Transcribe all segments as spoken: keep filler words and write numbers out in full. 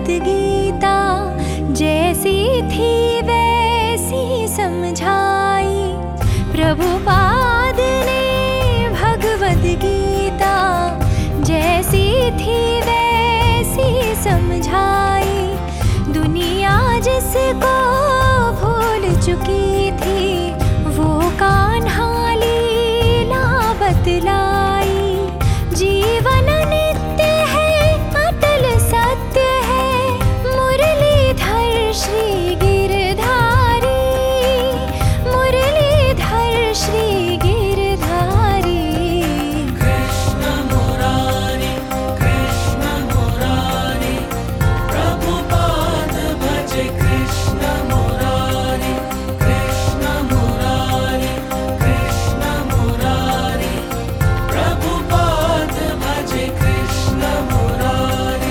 भगवत गीता जैसी थी वैसी समझाई। प्रभुपाद ने भगवत गीता जैसी थी वैसी समझाई। दुनिया जिसको भूल चुकी थी वो कान्हा लीला बतलाई। जीवन नित्य है अटल सत्य है मुरलीधर श्री गिरधारी। मुरलीधर श्री गिरधारी। कृष्ण मुरारी कृष्ण मुरारी प्रभुपाद भज कृष्ण मुरारी। कृष्ण मुरारी कृष्ण मुरारी प्रभुपाद भज कृष्ण मुरारी।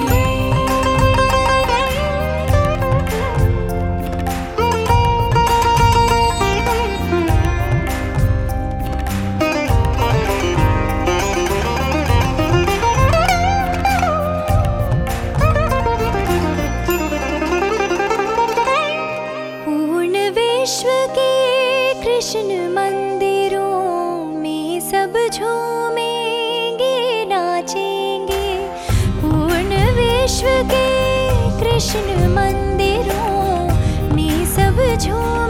पूर्ण विश्व के कृष्ण मंदिरों में सब झूमेंगे नाचेंगे। पूर्ण विश्व के कृष्ण मंदिरों में सब झूमेंगे